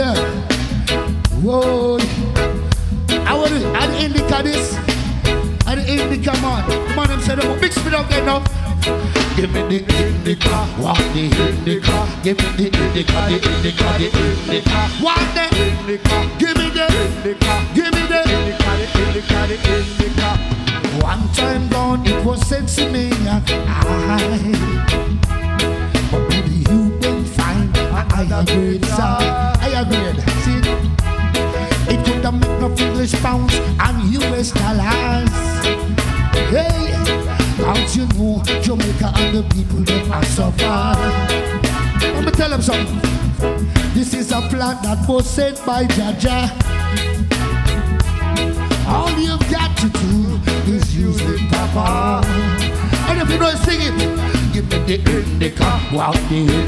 Yeah. Whoa. I want to add indica this. And the indica man. Come on, them say them mix me up there now. Give me the indica, want the indica. Give me the indica, the indica, the indica. Want the indica, give me the indica. Give me the indica, the indica, the indica. One time gone, it was said to me, but maybe you've been fine. I agree, sir. I agree. See, it could have made no English pounds and US dollars. Hey, don't you know Jamaica and the people that are suffer? Let me tell them something. This is a plan that was sent by Jaja. All you've got to do is use the papa. And if you don't sing it, give me the indica, walk the